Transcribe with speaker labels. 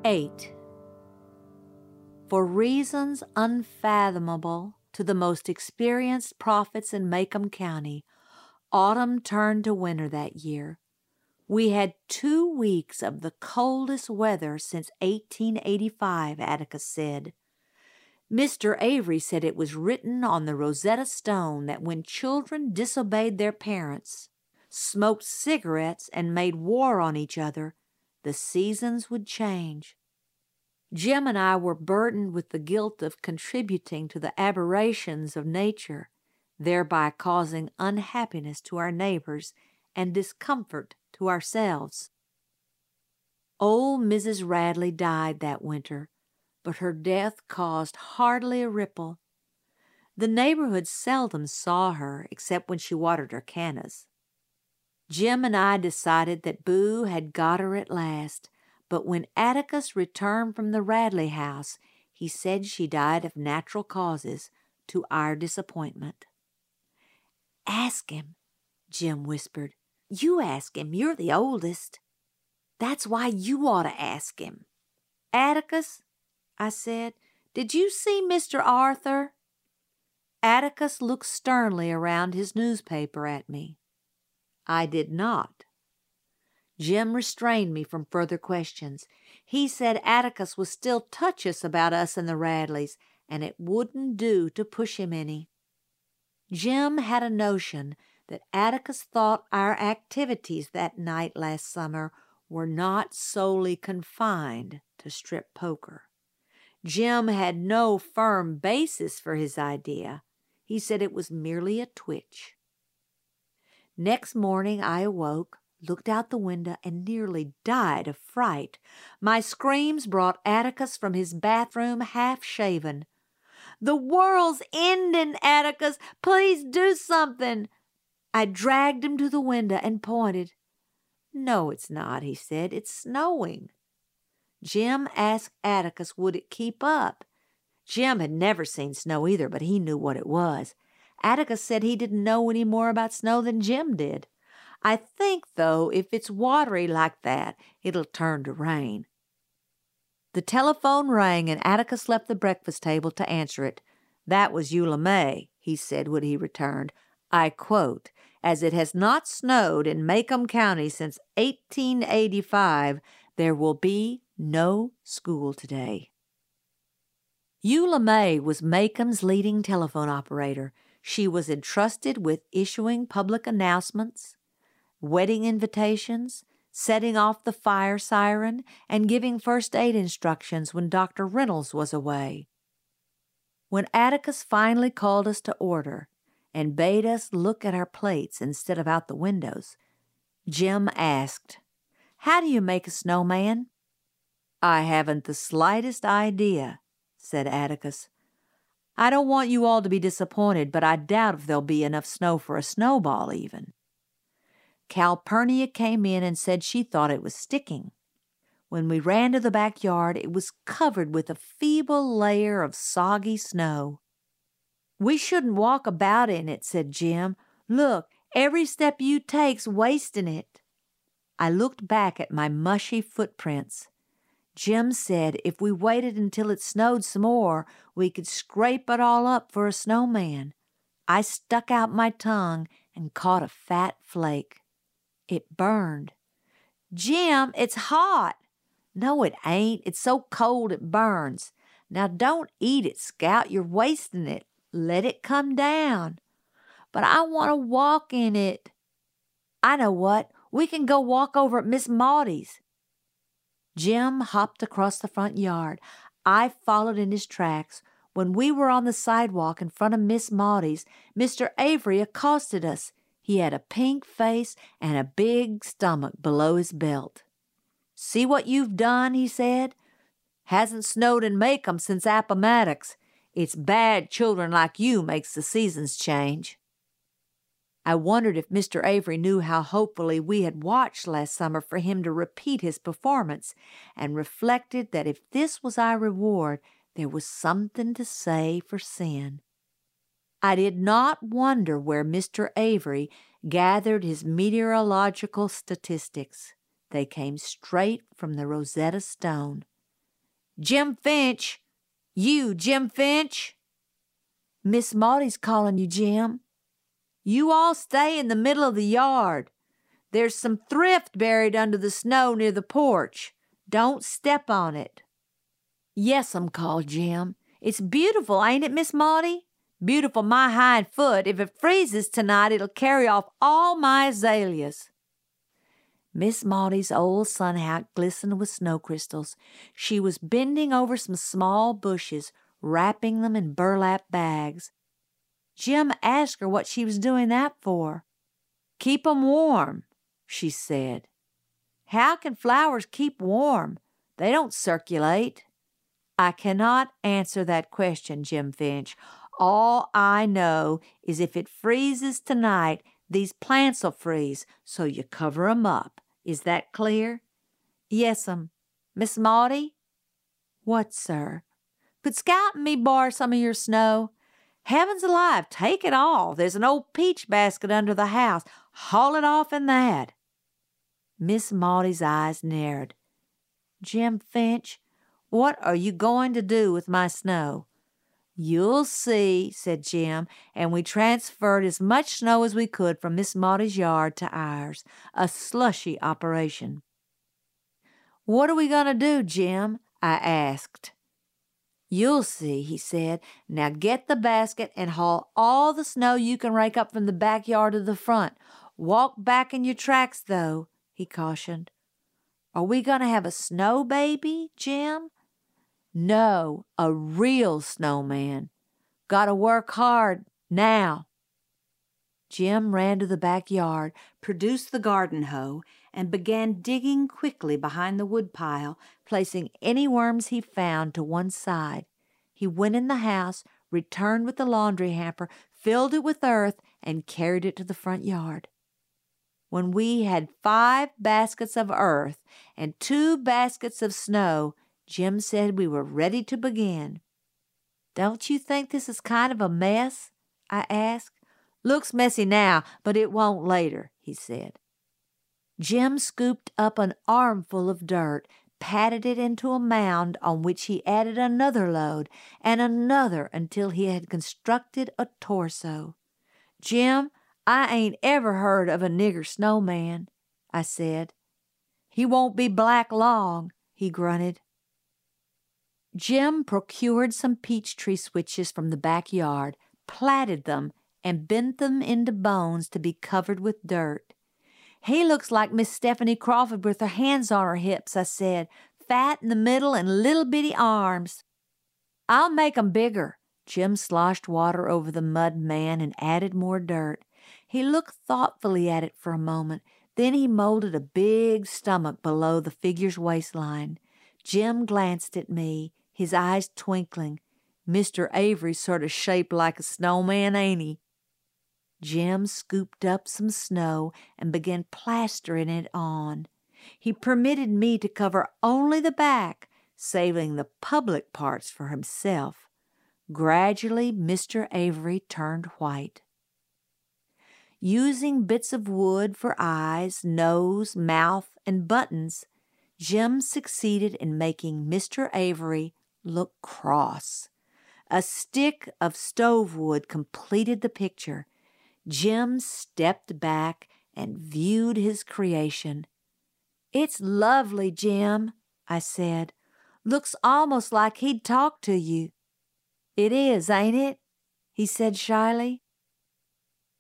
Speaker 1: 8. For reasons unfathomable to the most experienced prophets in Macomb County, autumn turned to winter that year. We had 2 weeks of the coldest weather since 1885, Atticus said. Mr. Avery said it was written on the Rosetta Stone that when children disobeyed their parents, smoked cigarettes, and made war on each other, the seasons would change. Jim and I were burdened with the guilt of contributing to the aberrations of nature, thereby causing unhappiness to our neighbors and discomfort to ourselves. Old Mrs. Radley died that winter, but her death caused hardly a ripple. The neighborhood seldom saw her except when she watered her cannas. Jim and I decided that Boo had got her at last, but when Atticus returned from the Radley house, he said she died of natural causes, to our disappointment. "Ask him," Jim whispered. "You ask him. You're the oldest. That's why you ought to ask him." "Atticus," I said, "did you see Mr. Arthur?" Atticus looked sternly around his newspaper at me. I did not. Jim restrained me from further questions. He said Atticus was still touchious about us and the Radleys, and it wouldn't do to push him any. Jim had a notion that Atticus thought our activities that night last summer were not solely confined to strip poker. Jim had no firm basis for his idea. He said it was merely a twitch. Next morning I awoke, looked out the window, and nearly died of fright. My screams brought Atticus from his bathroom half-shaven. "The world's ending, Atticus! Please do something!" I dragged him to the window and pointed. "No, it's not," he said. "It's snowing." Jim asked Atticus would it keep up. Jim had never seen snow either, but he knew what it was. Atticus said he didn't know any more about snow than Jim did. "I think, though, if it's watery like that, it'll turn to rain." The telephone rang, and Atticus left the breakfast table to answer it. "That was Eula May," he said when he returned. I quote, "As it has not snowed in Macomb County since 1885, there will be no school today." Eula May was Macomb's leading telephone operator. She was entrusted with issuing public announcements, wedding invitations, setting off the fire siren, and giving first aid instructions when Dr. Reynolds was away. When Atticus finally called us to order and bade us look at our plates instead of out the windows, Jim asked, "How do you make a snowman?" "I haven't the slightest idea," said Atticus. "I don't want you all to be disappointed, but I doubt if there'll be enough snow for a snowball even." Calpurnia came in and said she thought it was sticking. When we ran to the backyard, it was covered with a feeble layer of soggy snow. "We shouldn't walk about in it," said Jim. "Look, every step you take's wasting it." I looked back at my mushy footprints. Jim said if we waited until it snowed some more, we could scrape it all up for a snowman. I stuck out my tongue and caught a fat flake. It burned. "Jim, it's hot." "No, it ain't. It's so cold it burns." "Now don't eat it, Scout. You're wasting it. Let it come down." "But I want to walk in it." "I know what. We can go walk over at Miss Maudie's." Jim hopped across the front yard. I followed in his tracks. When we were on the sidewalk in front of Miss Maudie's, Mr. Avery accosted us. He had a pink face and a big stomach below his belt. "See what you've done," he said. "Hasn't snowed in Macomb since Appomattox. It's bad children like you makes the seasons change." I wondered if Mr. Avery knew how hopefully we had watched last summer for him to repeat his performance, and reflected that if this was our reward, there was something to say for sin. I did not wonder where Mr. Avery gathered his meteorological statistics. They came straight from the Rosetta Stone. Jim Finch! You, Jim Finch! Miss Maudie's calling you, Jim. You all stay in the middle of the yard. There's some thrift buried under the snow near the porch. Don't step on it. Yes'm, called Jim. It's beautiful, ain't it, Miss Maudie? Beautiful my hind foot. If it freezes tonight, it'll carry off all my azaleas. Miss Maudie's old sun hat glistened with snow crystals. She was bending over some small bushes, wrapping them in burlap bags. Jim asked her what she was doing that for. Keep 'em warm, she said. How can flowers keep warm? They don't circulate. I cannot answer that question, Jim Finch. All I know is if it freezes tonight, these plants'll freeze, so you cover 'em up. Is that clear? Yes'm. Miss Maudie? What, sir? Could Scout and me borrow some of your snow? Heavens alive, take it all. There's an old peach basket under the house. Haul it off in that. Miss Maudie's eyes narrowed. Jim Finch, what are you going to do with my snow? You'll see, said Jim, and we transferred as much snow as we could from Miss Maudie's yard to ours, a slushy operation. What are we going to do, Jim? I asked. You'll see, he said. Now get the basket and haul all the snow you can rake up from the backyard to the front. Walk back in your tracks, though, he cautioned. Are we going to have a snow baby, Jim? No, a real snowman. Gotta work hard now. Jim ran to the backyard, produced the garden hoe, and began digging quickly behind the woodpile, placing any worms he found to one side. He went in the house, returned with the laundry hamper, filled it with earth, and carried it to the front yard. When we had 5 baskets of earth and 2 baskets of snow, Jim said we were ready to begin. Don't you think this is kind of a mess? I asked. Looks messy now, but it won't later, he said. Jim scooped up an armful of dirt, patted it into a mound on which he added another load and another until he had constructed a torso. Jim, I ain't ever heard of a nigger snowman, I said. He won't be black long, he grunted. Jim procured some peach tree switches from the backyard, plaited them, and bent them into bones to be covered with dirt. He looks like Miss Stephanie Crawford with her hands on her hips, I said, fat in the middle and little bitty arms. I'll make 'em bigger. Jim sloshed water over the mud man and added more dirt. He looked thoughtfully at it for a moment. Then he molded a big stomach below the figure's waistline. Jim glanced at me, his eyes twinkling. Mr. Avery's sort of shaped like a snowman, ain't he? Jim scooped up some snow and began plastering it on. He permitted me to cover only the back, saving the public parts for himself. Gradually, Mr. Avery turned white. Using bits of wood for eyes, nose, mouth, and buttons, Jim succeeded in making Mr. Avery look cross. A stick of stove wood completed the picture. Jim stepped back and viewed his creation. It's lovely, Jim, I said. Looks almost like he'd talk to you. It is, ain't it? He said shyly.